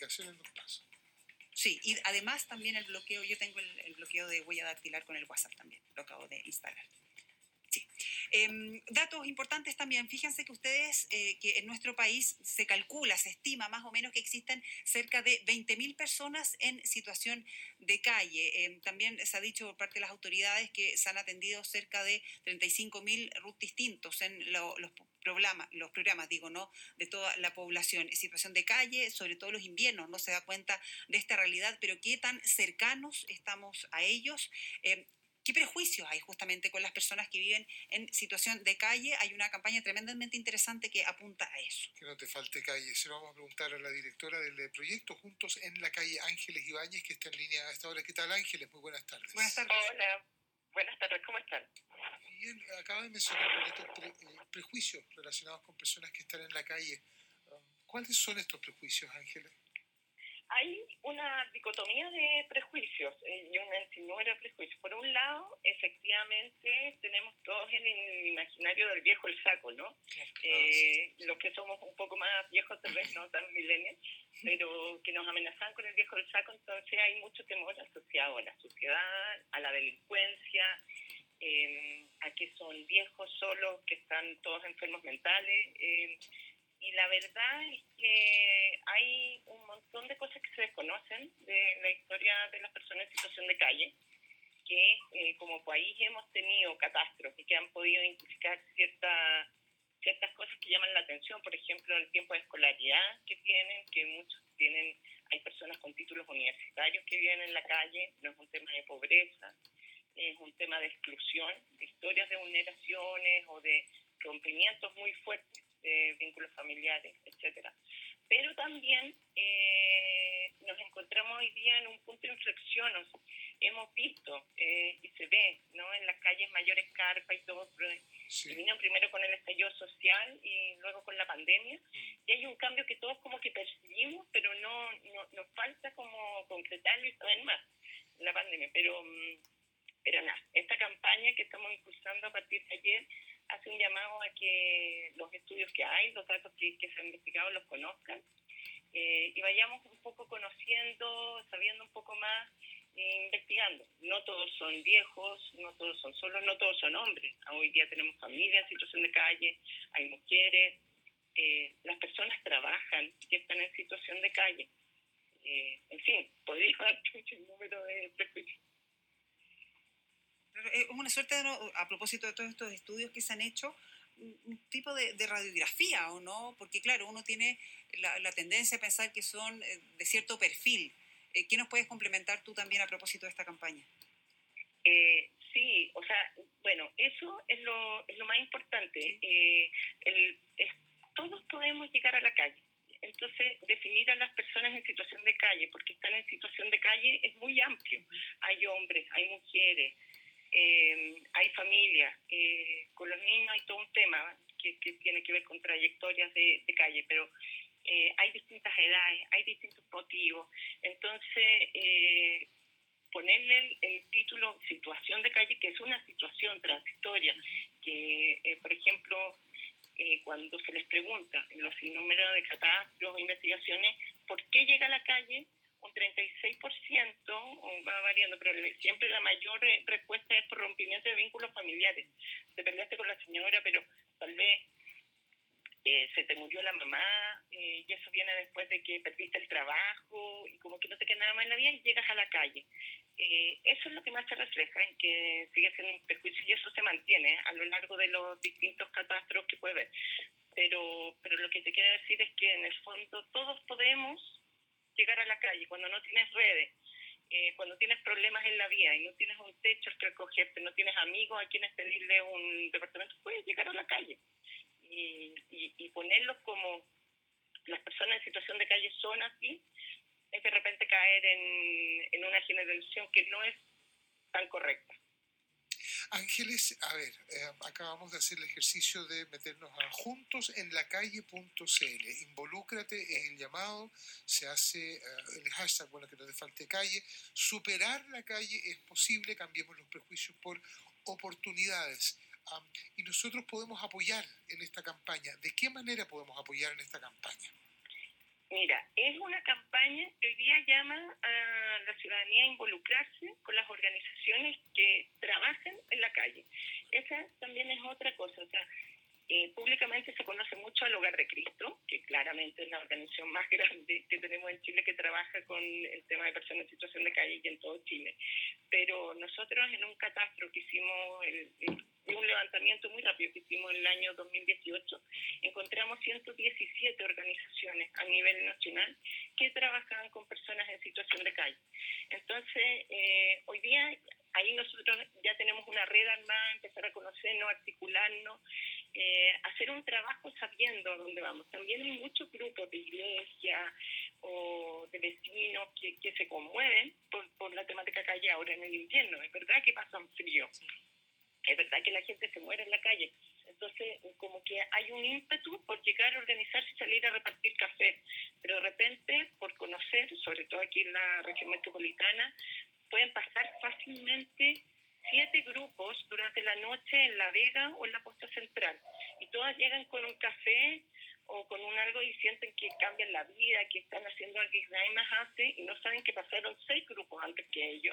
hacer en los pasos. Sí, y además también el bloqueo, yo tengo el bloqueo de huella dactilar con el WhatsApp también, lo acabo de instalar. Sí. Datos importantes también. Fíjense que ustedes, que en nuestro país se calcula, se estima más o menos que existen cerca de 20.000 personas en situación de calle. También se ha dicho por parte de las autoridades que se han atendido cerca de 35.000 RUT distintos en los programas, digo, ¿no? De toda la población. En situación de calle, sobre todo los inviernos, no se da cuenta de esta realidad, pero qué tan cercanos estamos a ellos. ¿Qué prejuicios hay justamente con las personas que viven en situación de calle? Hay una campaña tremendamente interesante que apunta a eso. Que no te falte calle. Se lo vamos a preguntar a la directora del proyecto Juntos en la calle, Ángeles Ibáñez, que está en línea a esta hora. ¿Qué tal, Ángeles? Muy buenas tardes. Buenas tardes. Hola, buenas tardes, ¿cómo están? Bien, acaba de mencionar un poquito prejuicios relacionados con personas que están en la calle. ¿Cuáles son estos prejuicios, Ángeles? Hay una dicotomía de prejuicios y un sinnúmero de prejuicios. Por un lado, efectivamente, tenemos todos en el imaginario del viejo el saco, ¿no? Sí. Los que somos un poco más viejos, tal vez no tan millennials, pero que nos amenazan con el viejo el saco, entonces hay mucho temor asociado a la sociedad, a la delincuencia, a que son viejos solos, que están todos enfermos mentales. Y la verdad es que hay un montón de cosas que se desconocen de la historia de las personas en situación de calle, que como país hemos tenido catástrofes que han podido identificar ciertas cosas que llaman la atención, por ejemplo, el tiempo de escolaridad que muchos tienen, hay personas con títulos universitarios que viven en la calle, no es un tema de pobreza, es un tema de exclusión, de historias de vulneraciones o de rompimientos muy fuertes de vínculos familiares, etcétera. Pero también nos encontramos hoy día en un punto de inflexión. Hemos visto y se ve, ¿no?, en las calles mayores carpas y todo, sí. Vino primero con el estallido social y luego con la pandemia, y hay un cambio que todos como que percibimos, pero no nos falta como concretarlo y saber más la pandemia. Pero nada, esta campaña que estamos impulsando a partir de ayer hace un llamado a que los estudios que hay, los datos que se han investigado, los conozcan y vayamos un poco conociendo, sabiendo un poco más, investigando. No todos son viejos, no todos son solos, no todos son hombres. Hoy día tenemos familias en situación de calle, hay mujeres, las personas trabajan y están en situación de calle. En fin, podría dar un número de prejuicios. Es una suerte, a propósito de todos estos estudios que se han hecho, un tipo de radiografía, ¿o no? Porque claro, uno tiene la tendencia a pensar que son de cierto perfil. ¿Qué nos puedes complementar tú también a propósito de esta campaña? Sí, o sea, bueno, eso es lo más importante. Sí. Todos podemos llegar a la calle. Entonces, definir a las personas en situación de calle, porque están en situación de calle, es muy amplio. Hay hombres, hay mujeres, hay familias, con los niños hay todo un tema que tiene que ver con trayectorias de calle, pero hay distintas edades, hay distintos motivos. Entonces, ponerle el título situación de calle, que es una situación transitoria, que, por ejemplo, cuando se les pregunta en los sinnúmeros de catastros o investigaciones, ¿por qué llega a la calle? Un 36%, o va variando, pero siempre la mayor respuesta es por rompimiento de vínculos familiares. Te peleaste con la señora, pero tal vez se te murió la mamá, y eso viene después de que perdiste el trabajo, y como que no te queda nada más en la vida y llegas a la calle. Eso es lo que más se refleja, en que sigue siendo un perjuicio, y eso se mantiene a lo largo de los distintos catastros que puede haber. Pero lo que te quiero decir es que en el fondo todos podemos llegar a la calle cuando no tienes redes, cuando tienes problemas en la vida y no tienes un techo al que acogerte, no tienes amigos a quienes pedirle un departamento, puedes llegar a la calle y ponerlos como las personas en situación de calle son así, es de repente caer en una generalización que no es tan correcta. Ángeles, a ver, acabamos de hacer el ejercicio de meternos a juntosenlacalle.cl. Involúcrate, es el llamado, se hace el hashtag, bueno, que no te falte calle. Superar la calle es posible, cambiemos los prejuicios por oportunidades. Y nosotros podemos apoyar en esta campaña. ¿De qué manera podemos apoyar en esta campaña? Mira, es una campaña que hoy día llama a la ciudadanía a involucrarse con las organizaciones que trabajan en la calle. Esa también es otra cosa. O sea, públicamente se conoce mucho al Hogar de Cristo, que claramente es la organización más grande que tenemos en Chile que trabaja con el tema de personas en situación de calle y en todo Chile. Pero nosotros en un catastro que hicimos, un levantamiento muy rápido que hicimos en el año 2018, encontramos 117 organizaciones a nivel nacional que trabajan con personas en situación de calle. Entonces, hoy día ahí nosotros ya tenemos una red armada, empezar a conocernos, articularnos, hacer un trabajo sabiendo a dónde vamos. También hay muchos grupos de iglesia o de vecinos que se conmueven por la temática calle ahora en el invierno. Es verdad que pasan frío, es verdad que la gente se muere en la calle. Entonces, como que hay un ímpetu por llegar a organizarse y salir a repartir café. Pero de repente, por conocer, sobre todo aquí en la región metropolitana, pueden pasar fácilmente 7 grupos durante la noche en La Vega o en la Costa Central. Y todas llegan con un café o con un algo y sienten que cambian la vida, que están haciendo algo que nadie más hace y no saben que pasaron 6 grupos antes que ellos.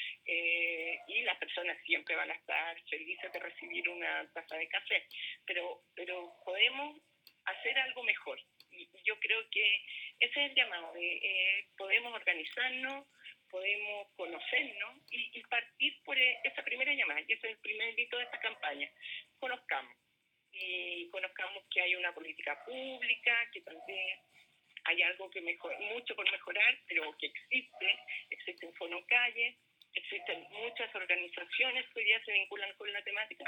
Y las personas siempre van a estar felices de recibir una taza de café. Pero podemos hacer algo mejor. Y yo creo que ese es el llamado. Podemos organizarnos, podemos conocernos y partir por esa primera llamada, y ese es el primer hito de esta campaña. Conozcamos. Y conozcamos que hay una política pública, que también hay algo que mucho por mejorar, pero que existe un Fono Calle, existen muchas organizaciones que hoy día se vinculan con la temática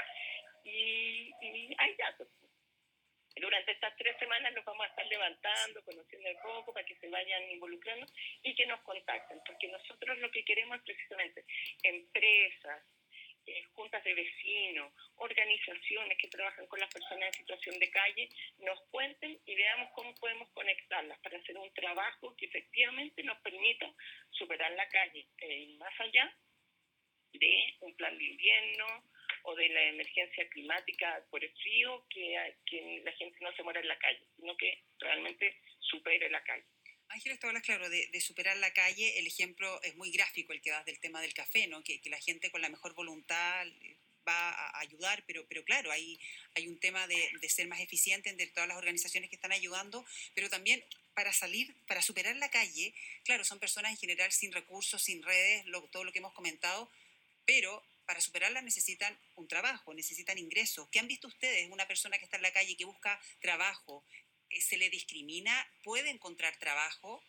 y hay datos. Durante estas 3 semanas nos vamos a estar levantando, conociendo un poco para que se vayan involucrando y que nos contacten, porque nosotros lo que queremos es precisamente empresas, juntas de vecinos, organizaciones que trabajan con las personas en situación de calle, nos cuenten y veamos cómo podemos conectarlas para hacer un trabajo que efectivamente nos permita superar la calle más allá de un plan de invierno o de la emergencia climática por el frío, que la gente no se muera en la calle, sino que realmente supere la calle. Ángeles, tú hablas, claro, de superar la calle. El ejemplo es muy gráfico el que das del tema del café, ¿no? Que la gente con la mejor voluntad va a ayudar, pero claro, hay un tema de ser más eficiente entre todas las organizaciones que están ayudando, pero también para superar la calle, claro, son personas en general sin recursos, sin redes, todo lo que hemos comentado, pero para superarla necesitan un trabajo, necesitan ingresos. ¿Qué han visto ustedes? Una persona que está en la calle, que busca trabajo, ¿se le discrimina? ¿Puede encontrar trabajo?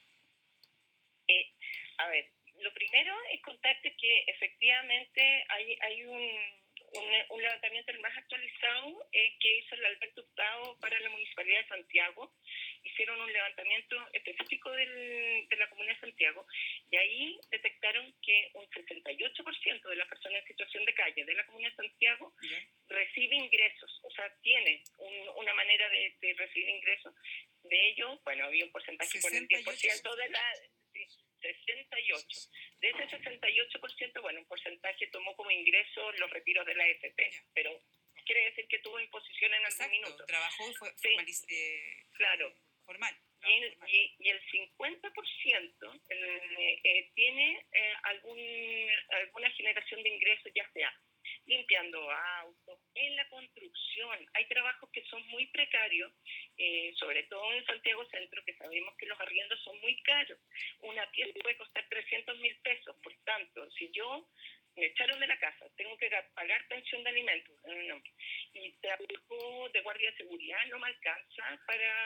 A ver, lo primero es contarte que efectivamente hay un levantamiento, el más actualizado, que hizo el Alberto Hurtado para la Municipalidad de Santiago. Hicieron un levantamiento específico de la Comunidad de Santiago y ahí detectaron que un 68% de las personas en situación de calle de la Comunidad de Santiago recibe ingresos, o sea, tiene una manera de recibir ingresos. De ellos, bueno, había un porcentaje con el 10% de la... 68. De ese 68%, bueno, un porcentaje tomó como ingreso los retiros de la AFP, pero quiere decir que tuvo imposición en algún minuto. Trabajó y fue claro. Formal. Y el 50% tiene alguna generación de ingresos, ya sea limpiando autos, en la construcción. Hay trabajos que son muy precarios, sobre todo en Santiago Centro, que sabemos que los arriendos son muy caros. Una pieza puede costar 300.000 pesos. Por tanto, si yo me echaron de la casa, tengo que pagar pensión de alimentos, y trabajo de guardia de seguridad no me alcanza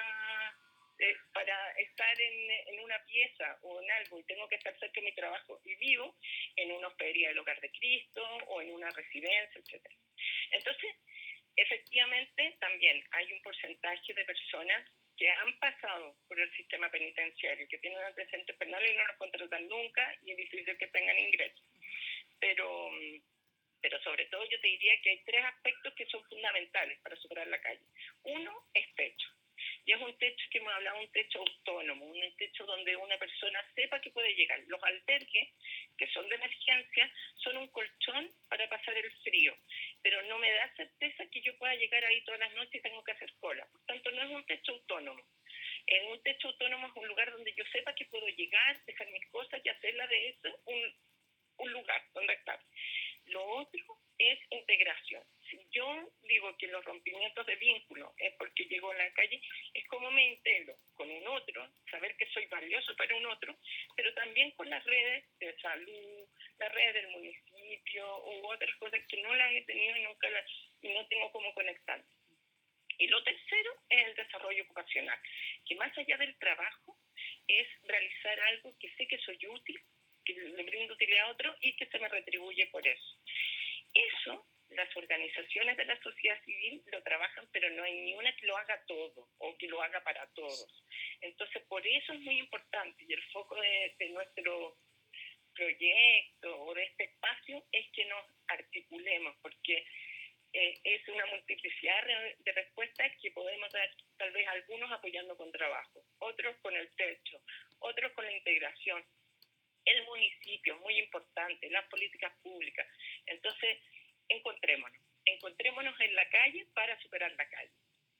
para estar en una pieza o en algo, y tengo que estar cerca de mi trabajo y vivo en una hospedería del Hogar de Cristo o en una residencia, etc. Entonces, efectivamente, también hay un porcentaje de personas que han pasado por el sistema penitenciario, que tienen antecedentes penales y no los contratan nunca, y es difícil que tengan ingresos. Pero sobre todo yo te diría que hay 3 aspectos que son fundamentales para superar la calle. Uno es techo. Y es un techo que hemos hablado, un techo autónomo, un techo donde una persona sepa que puede llegar. Los albergues, que son de emergencia, son un colchón para pasar el frío, pero no me da certeza que yo pueda llegar ahí todas las noches y tengo que hacer cola. Por tanto, no es un techo autónomo. Un techo autónomo es un lugar donde yo sepa que puedo llegar, dejar mis cosas y hacerla de eso un lugar donde estar. Lo otro es integración. Si yo digo que los rompimientos de vínculo es porque llego a la calle, es como me integro con un otro, saber que soy valioso para un otro, pero también con las redes de salud, las redes del municipio u otras cosas que no las he tenido y no tengo cómo conectar. Y lo tercero es el desarrollo ocupacional, que más allá del trabajo es realizar algo que sé que soy útil, que le brindo utilidad a otro y que se me retribuye por eso. Eso, las organizaciones de la sociedad civil lo trabajan, pero no hay ni una que lo haga todo o que lo haga para todos. Entonces, por eso es muy importante y el foco de nuestro proyecto o de este espacio es que nos articulemos, porque es una multiplicidad de respuestas que podemos dar, tal vez algunos apoyando con trabajo, otros con el techo, otros con la integración, el municipio, muy importante, las políticas públicas. Entonces, encontrémonos en la calle para superar la calle.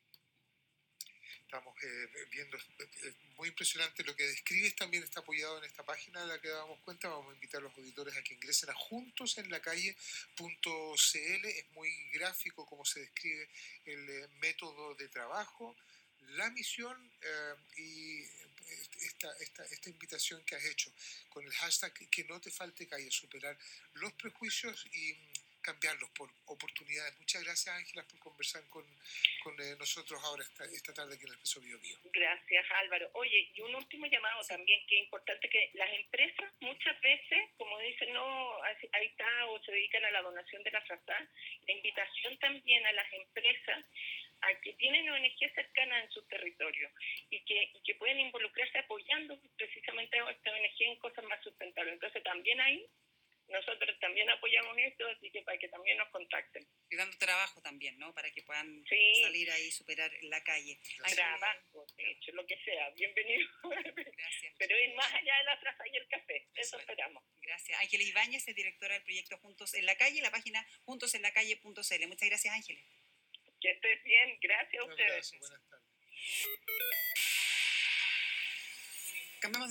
Estamos viendo, muy impresionante lo que describes, también está apoyado en esta página de la que damos cuenta. Vamos a invitar a los auditores a que ingresen a juntosenlacalle.cl. Es muy gráfico cómo se describe el método de trabajo, la misión y esta invitación que has hecho con el hashtag que no te falte calle, superar los prejuicios y cambiarlos por oportunidades. Muchas gracias, Ángela, por conversar con nosotros ahora esta tarde aquí en el Expreso Bio Bio. Gracias, Álvaro. Oye, y un último llamado también, que es importante, que las empresas muchas veces, como dicen, no, ahí está, o se dedican a la donación de la frazada, la invitación también a las empresas a que tienen ONG cercanas en sus territorios y que pueden involucrarse apoyando precisamente a esta ONG en cosas más sustentables. Entonces también ahí nosotros también apoyamos esto, así que para que también nos contacten. Y dando trabajo también, ¿no? Para que puedan salir ahí y superar la calle. Trabajo, de hecho, lo que sea, bienvenido. Gracias. Pero es más allá de la plaza y el café, eso esperamos. Gracias. Ángeles Ibáñez es directora del proyecto Juntos en la Calle, la página juntosenlacalle.cl. Muchas gracias, Ángeles. Que estés bien, gracias a ustedes. Buenas tardes. Cambiamos